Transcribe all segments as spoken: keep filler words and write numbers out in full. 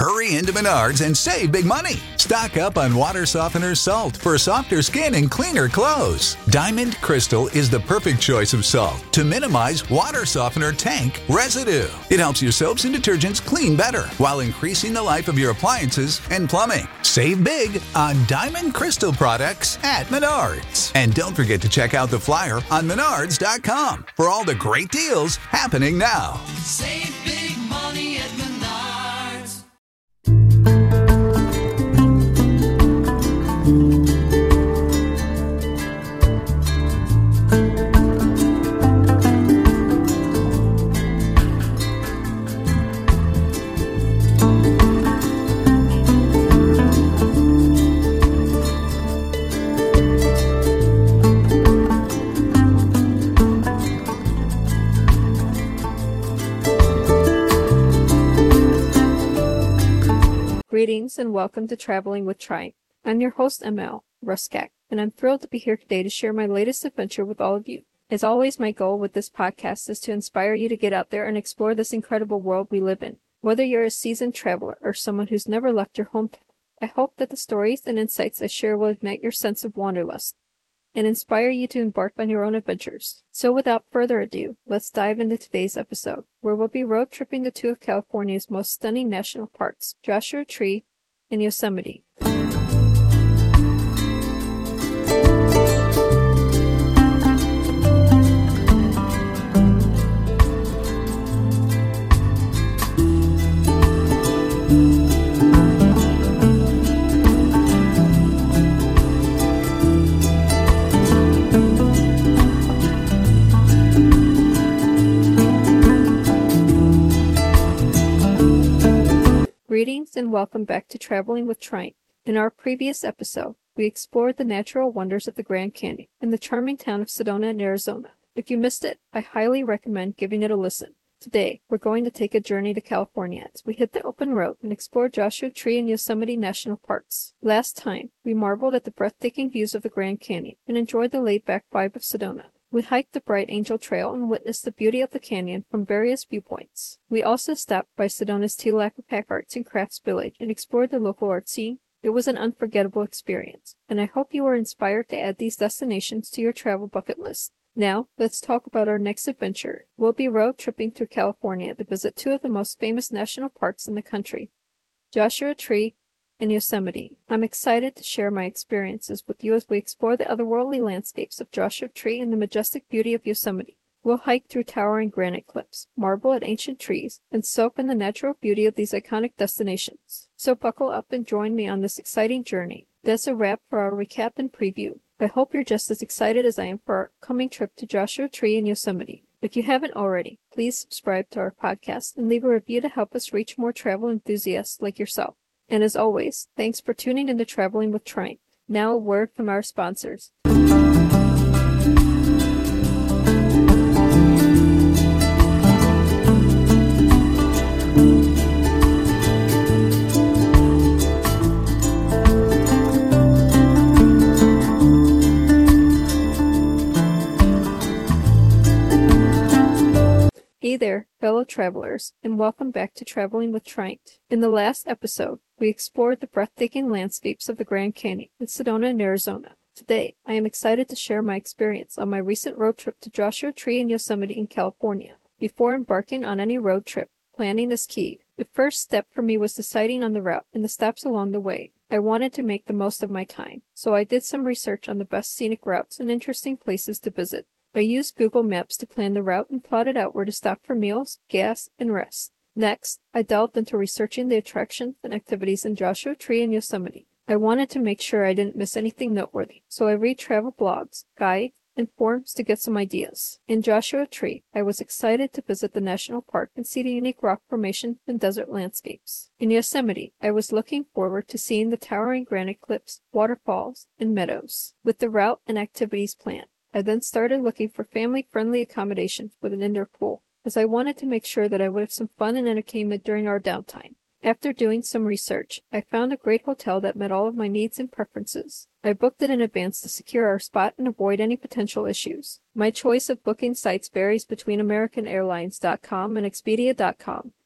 Hurry into Menards and save big money. Stock up on water softener salt for softer skin and cleaner clothes. Diamond Crystal is the perfect choice of salt to minimize water softener tank residue. It helps your soaps and detergents clean better while increasing the life of your appliances and plumbing. Save big on Diamond Crystal products at Menards. And don't forget to check out the flyer on menards dot com for all the great deals happening now. Save big money at Menards. Greetings and welcome to Traveling with Triumph. I'm your host M L Ruskak, and I'm thrilled to be here today to share my latest adventure with all of you. As always, my goal with this podcast is to inspire you to get out there and explore this incredible world we live in. Whether you're a seasoned traveler or someone who's never left your hometown, I hope that the stories and insights I share will ignite your sense of wanderlust and inspire you to embark on your own adventures. So without further ado, let's dive into today's episode, where we'll be road tripping to two of California's most stunning national parks, Joshua Tree and Yosemite. Greetings and welcome back to Traveling with Triumph. In our previous episode, we explored the natural wonders of the Grand Canyon and the charming town of Sedona in Arizona. If you missed it, I highly recommend giving it a listen. Today, we're going to take a journey to California as we hit the open road and explore Joshua Tree and Yosemite National Parks. Last time, we marveled at the breathtaking views of the Grand Canyon and enjoyed the laid-back vibe of Sedona. We hiked the Bright Angel Trail and witnessed the beauty of the canyon from various viewpoints. We also stopped by Sedona's Tlaquepaque Arts and Crafts Village and explored the local art scene. It was an unforgettable experience, and I hope you are inspired to add these destinations to your travel bucket list. Now, let's talk about our next adventure. We'll be road tripping through California to visit two of the most famous national parks in the country, Joshua Tree and Yosemite. I'm excited to share my experiences with you as we explore the otherworldly landscapes of Joshua Tree and the majestic beauty of Yosemite. We'll hike through towering granite cliffs, marvel at ancient trees, and soak in the natural beauty of these iconic destinations. So buckle up and join me on this exciting journey. That's a wrap for our recap and preview. I hope you're just as excited as I am for our coming trip to Joshua Tree and Yosemite. If you haven't already, please subscribe to our podcast and leave a review to help us reach more travel enthusiasts like yourself. And as always, thanks for tuning into Traveling with Triumph. Now a word from our sponsors. Hey there, fellow travelers, and welcome back to Traveling with Triumph. In the last episode, we explored the breathtaking landscapes of the Grand Canyon in Sedona in Arizona. Today, I am excited to share my experience on my recent road trip to Joshua Tree and Yosemite in California. Before embarking on any road trip, planning is key. The first step for me was deciding on the route and the stops along the way. I wanted to make the most of my time, so I did some research on the best scenic routes and interesting places to visit. I used Google Maps to plan the route and plotted out where to stop for meals, gas, and rest. Next, I delved into researching the attractions and activities in Joshua Tree and Yosemite. I wanted to make sure I didn't miss anything noteworthy, so I read travel blogs, guides, and forums to get some ideas. In Joshua Tree, I was excited to visit the national park and see the unique rock formations and desert landscapes. In Yosemite, I was looking forward to seeing the towering granite cliffs, waterfalls, and meadows. With the route and activities planned, I then started looking for family-friendly accommodations with an indoor pool, as I wanted to make sure that I would have some fun and entertainment during our downtime. After doing some research, I found a great hotel that met all of my needs and preferences. I booked it in advance to secure our spot and avoid any potential issues. My choice of booking sites varies between American Airlines dot com and Expedia dot com.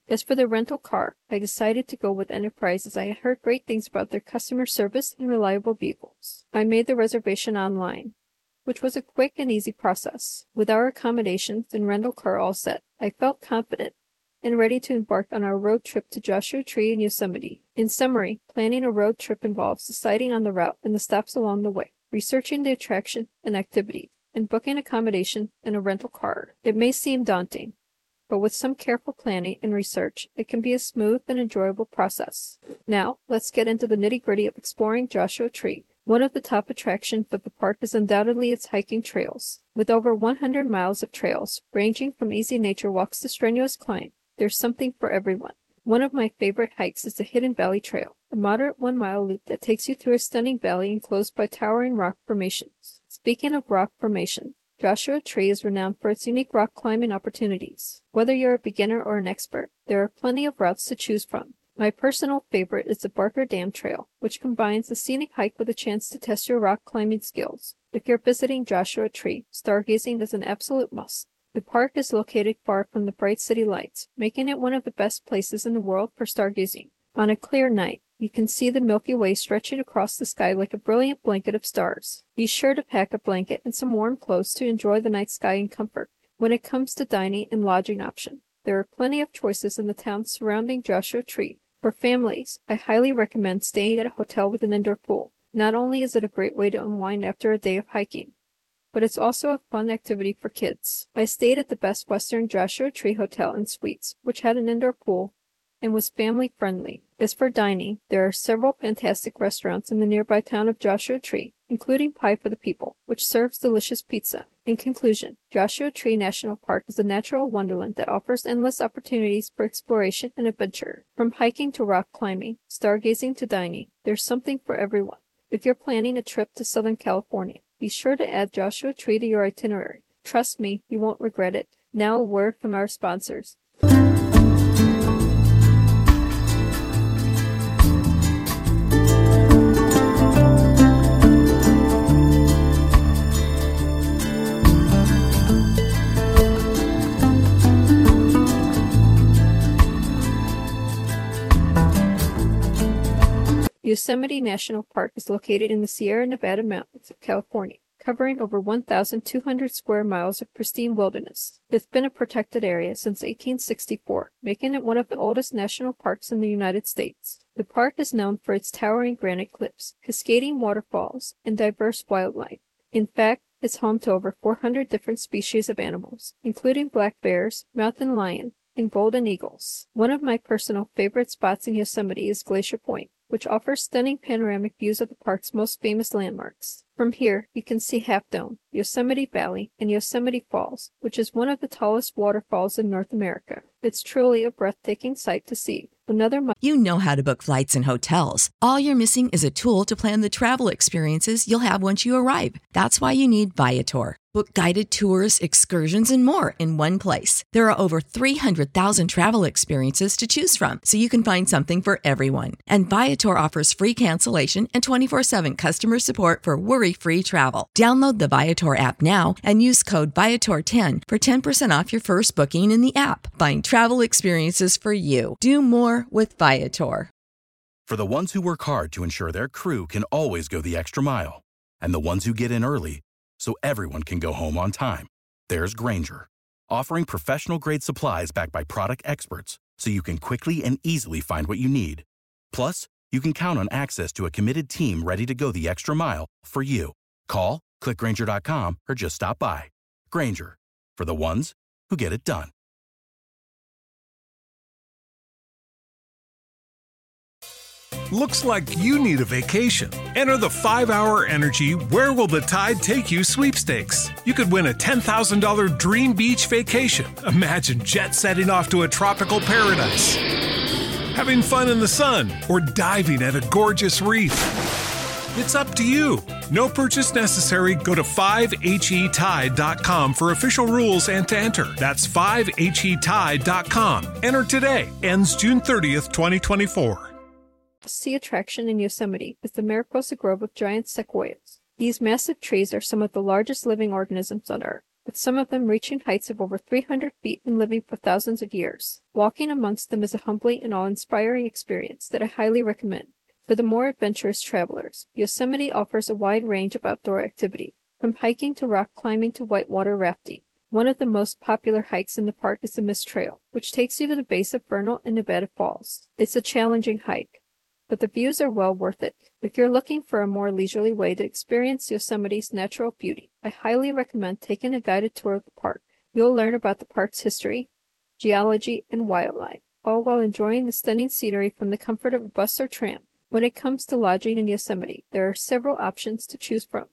As for the rental car, I decided to go with Enterprise as I had heard great things about their customer service and reliable vehicles. I made the reservation online, which was a quick and easy process. With our accommodations and rental car all set, I felt confident and ready to embark on our road trip to Joshua Tree and Yosemite. In summary, planning a road trip involves deciding on the route and the stops along the way, researching the attraction and activities, and booking accommodation and a rental car. It may seem daunting, but with some careful planning and research, it can be a smooth and enjoyable process. Now, let's get into the nitty-gritty of exploring Joshua Tree. One of the top attractions of the park is undoubtedly its hiking trails. With over one hundred miles of trails, ranging from easy nature walks to strenuous climb, there's something for everyone. One of my favorite hikes is the Hidden Valley Trail, a moderate one-mile loop that takes you through a stunning valley enclosed by towering rock formations. Speaking of rock formation, Joshua Tree is renowned for its unique rock climbing opportunities. Whether you're a beginner or an expert, there are plenty of routes to choose from. My personal favorite is the Barker Dam Trail, which combines a scenic hike with a chance to test your rock climbing skills. If you're visiting Joshua Tree, stargazing is an absolute must. The park is located far from the bright city lights, making it one of the best places in the world for stargazing. On a clear night, you can see the Milky Way stretching across the sky like a brilliant blanket of stars. Be sure to pack a blanket and some warm clothes to enjoy the night sky in comfort. When it comes to dining and lodging options, there are plenty of choices in the towns surrounding Joshua Tree. For families, I highly recommend staying at a hotel with an indoor pool. Not only is it a great way to unwind after a day of hiking, but it's also a fun activity for kids. I stayed at the Best Western Joshua Tree Hotel and Suites, which had an indoor pool and was family-friendly. As for dining, there are several fantastic restaurants in the nearby town of Joshua Tree, including Pie for the People, which serves delicious pizza. In conclusion, Joshua Tree National Park is a natural wonderland that offers endless opportunities for exploration and adventure. From hiking to rock climbing, stargazing to dining, there's something for everyone. If you're planning a trip to Southern California, be sure to add Joshua Tree to your itinerary. Trust me, you won't regret it. Now a word from our sponsors. Yosemite National Park is located in the Sierra Nevada mountains of California, covering over one thousand two hundred square miles of pristine wilderness. It's been a protected area since eighteen sixty-four, making it one of the oldest national parks in the United States. The park is known for its towering granite cliffs, cascading waterfalls, and diverse wildlife. In fact, it's home to over four hundred different species of animals, including black bears, mountain lion, and golden eagles. One of my personal favorite spots in Yosemite is Glacier Point, which offers stunning panoramic views of the park's most famous landmarks. From here, you can see Half Dome, Yosemite Valley, and Yosemite Falls, which is one of the tallest waterfalls in North America. It's truly a breathtaking sight to see. Another mo- You know how to book flights and hotels. All you're missing is a tool to plan the travel experiences you'll have once you arrive. That's why you need Viator. Book guided tours, excursions, and more in one place. There are over three hundred thousand travel experiences to choose from, so you can find something for everyone. And Viator offers free cancellation and twenty-four seven customer support for worry-free travel. Download the Viator app now and use code Viator ten for ten percent off your first booking in the app. Find travel experiences for you. Do more with Viator. For the ones who work hard to ensure their crew can always go the extra mile, and the ones who get in early so everyone can go home on time, there's Grainger, offering professional-grade supplies backed by product experts so you can quickly and easily find what you need. Plus, you can count on access to a committed team ready to go the extra mile for you. Call, click Grainger dot com, or just stop by. Grainger, for the ones who get it done. Looks like you need a vacation. Enter the five hour Energy Where Will the Tide Take You sweepstakes. You could win a ten thousand dollars dream beach vacation. Imagine jet setting off to a tropical paradise, having fun in the sun, or diving at a gorgeous reef. It's up to you. No purchase necessary. Go to five H E tide dot com for official rules and to enter. That's five H E tide dot com. Enter today. Ends June thirtieth, twenty twenty-four. Sea attraction in Yosemite is the Mariposa Grove of giant sequoias. These massive trees are some of the largest living organisms on Earth. with some of them reaching heights of over three hundred feet and living for thousands of years. Walking amongst them is a humbling and awe-inspiring experience that I highly recommend. For the more adventurous travelers, Yosemite offers a wide range of outdoor activity, from hiking to rock climbing to whitewater rafting. One of the most popular hikes in the park is the Mist Trail, which takes you to the base of Vernal and Nevada Falls. It's a challenging hike, but the views are well worth it. If you're looking for a more leisurely way to experience Yosemite's natural beauty, I highly recommend taking a guided tour of the park. You'll learn about the park's history, geology, and wildlife, all while enjoying the stunning scenery from the comfort of a bus or tram. When it comes to lodging in Yosemite, there are several options to choose from.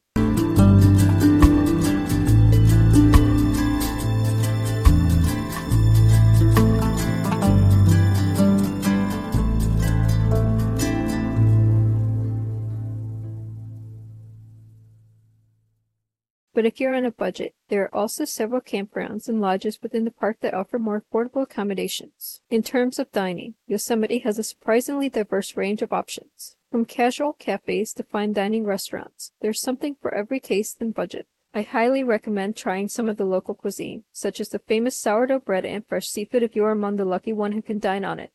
But if you're on a budget, there are also several campgrounds and lodges within the park that offer more affordable accommodations. In terms of dining, Yosemite has a surprisingly diverse range of options. From casual cafes to fine dining restaurants, there's something for every taste and budget. I highly recommend trying some of the local cuisine, such as the famous sourdough bread and fresh seafood if you are among the lucky one who can dine on it.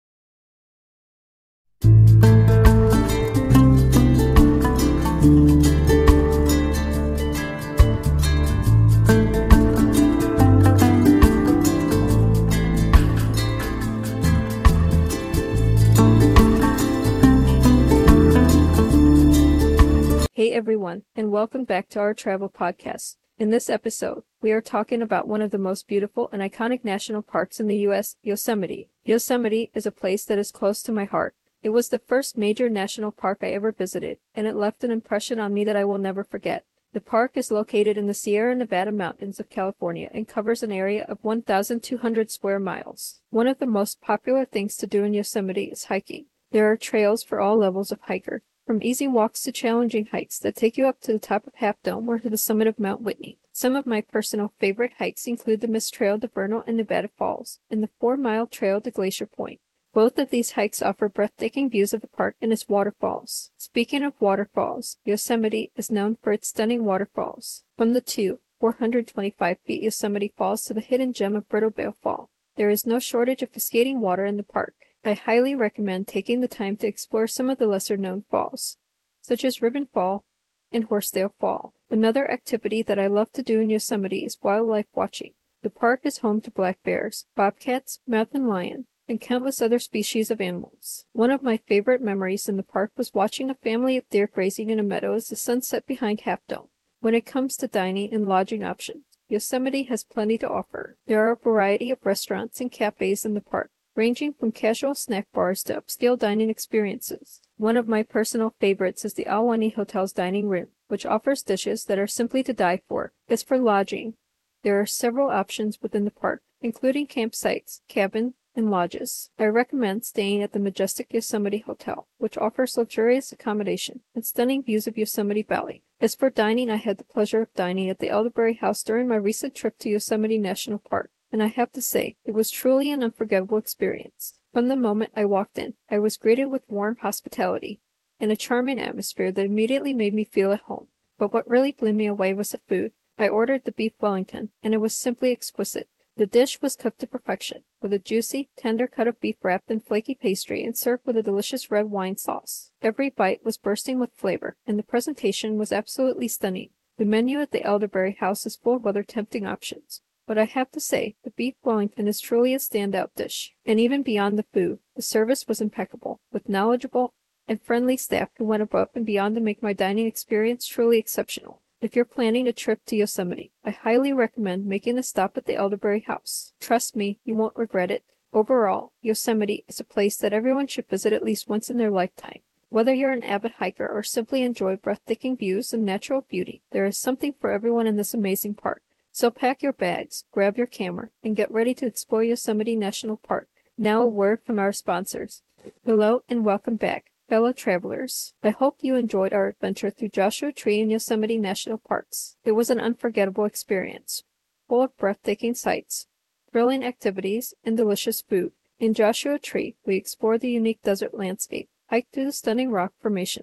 Hey everyone, and welcome back to our travel podcast. In this episode, we are talking about one of the most beautiful and iconic national parks in the U S, Yosemite. Yosemite is a place that is close to my heart. It was the first major national park I ever visited, and it left an impression on me that I will never forget. The park is located in the Sierra Nevada mountains of California and covers an area of one thousand two hundred square miles. One of the most popular things to do in Yosemite is hiking. There are trails for all levels of hiker, from easy walks to challenging hikes that take you up to the top of Half Dome or to the summit of Mount Whitney. Some of my personal favorite hikes include the Mist Trail to Vernal and Nevada Falls and the four-mile trail to Glacier Point. Both of these hikes offer breathtaking views of the park and its waterfalls. Speaking of waterfalls, Yosemite is known for its stunning waterfalls. From the two, four hundred twenty-five feet Yosemite Falls to the hidden gem of Brittle Bale Fall, there is no shortage of cascading water in the park. I highly recommend taking the time to explore some of the lesser-known falls, such as Ribbon Fall and Horsedale Fall. Another activity that I love to do in Yosemite is wildlife watching. The park is home to black bears, bobcats, mountain lion, and countless other species of animals. One of my favorite memories in the park was watching a family of deer grazing in a meadow as the sun set behind Half Dome. When it comes to dining and lodging options, Yosemite has plenty to offer. There are a variety of restaurants and cafes in the park, ranging from casual snack bars to upscale dining experiences. One of my personal favorites is the Ahwahnee Hotel's dining room, which offers dishes that are simply to die for. As for lodging, there are several options within the park, including campsites, cabins, and lodges. I recommend staying at the Majestic Yosemite Hotel, which offers luxurious accommodation and stunning views of Yosemite Valley. As for dining, I had the pleasure of dining at the Elderberry House during my recent trip to Yosemite National Park, and I have to say, it was truly an unforgettable experience. From the moment I walked in, I was greeted with warm hospitality and a charming atmosphere that immediately made me feel at home. But what really blew me away was the food. I ordered the beef Wellington, and it was simply exquisite. The dish was cooked to perfection, with a juicy, tender cut of beef wrapped in flaky pastry and served with a delicious red wine sauce. Every bite was bursting with flavor, and the presentation was absolutely stunning. The menu at the Elderberry House is full of other tempting options, but I have to say, the beef Wellington is truly a standout dish. And even beyond the food, the service was impeccable, with knowledgeable and friendly staff who went above and beyond to make my dining experience truly exceptional. If you're planning a trip to Yosemite, I highly recommend making a stop at the Elderberry House. Trust me, you won't regret it. Overall, Yosemite is a place that everyone should visit at least once in their lifetime. Whether you're an avid hiker or simply enjoy breathtaking views and natural beauty, there is something for everyone in this amazing park. So pack your bags, grab your camera, and get ready to explore Yosemite National Park. Now a word from our sponsors. Hello and welcome back, fellow travelers. I hope you enjoyed our adventure through Joshua Tree and Yosemite National Parks. It was an unforgettable experience, full of breathtaking sights, thrilling activities, and delicious food. In Joshua Tree, we explored the unique desert landscape, hiked through the stunning rock formation,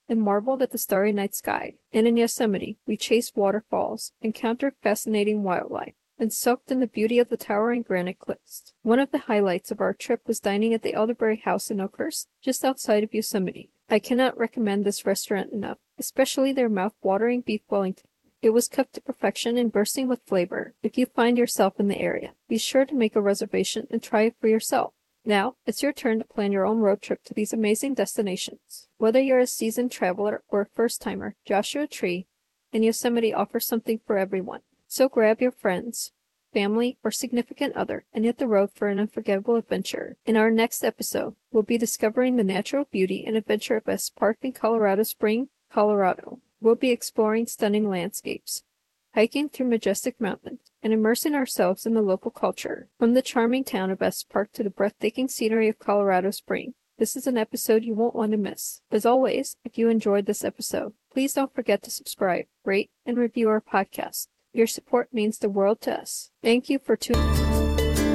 and marveled at the starry night sky. And in Yosemite, we chased waterfalls, encountered fascinating wildlife, and soaked in the beauty of the towering granite cliffs. One of the highlights of our trip was dining at the Elderberry House in Oakhurst, just outside of Yosemite. I cannot recommend this restaurant enough, especially their mouth-watering beef Wellington. It was cooked to perfection and bursting with flavor. If you find yourself in the area, be sure to make a reservation and try it for yourself. Now, it's your turn to plan your own road trip to these amazing destinations. Whether you're a seasoned traveler or a first-timer, Joshua Tree and Yosemite offers something for everyone. So grab your friends, family, or significant other and hit the road for an unforgettable adventure. In our next episode, we'll be discovering the natural beauty and adventure of Estes Park in Colorado Springs, Colorado. We'll be exploring stunning landscapes, hiking through majestic mountains, and immersing ourselves in the local culture. From the charming town of Estes Park to the breathtaking scenery of Colorado Springs, this is an episode you won't want to miss. As always, if you enjoyed this episode, please don't forget to subscribe, rate, and review our podcast. Your support means the world to us. Thank you for tuning in.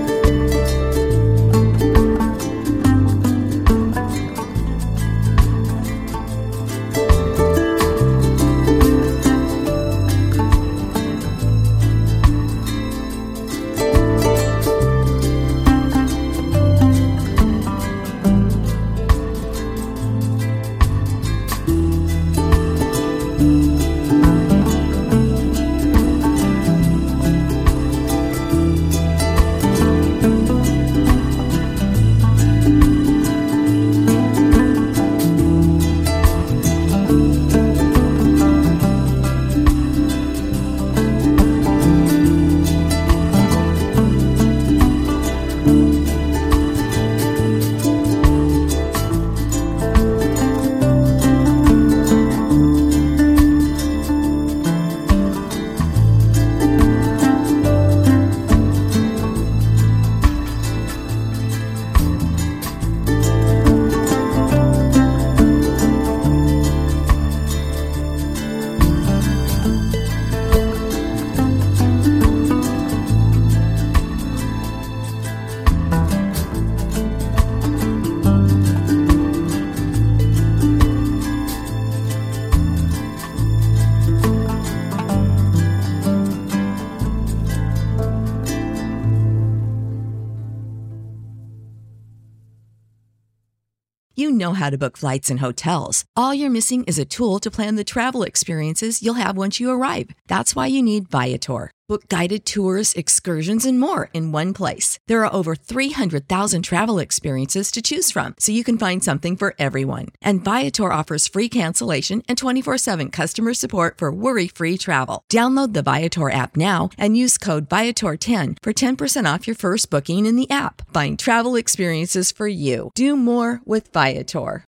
You know how to book flights and hotels. All you're missing is a tool to plan the travel experiences you'll have once you arrive. That's why you need Viator. Book guided tours, excursions, and more in one place. There are over three hundred thousand travel experiences to choose from, so you can find something for everyone. And Viator offers free cancellation and twenty-four seven customer support for worry-free travel. Download the Viator app now and use code Viator ten for ten percent off your first booking in the app. Find travel experiences for you. Do more with Viator.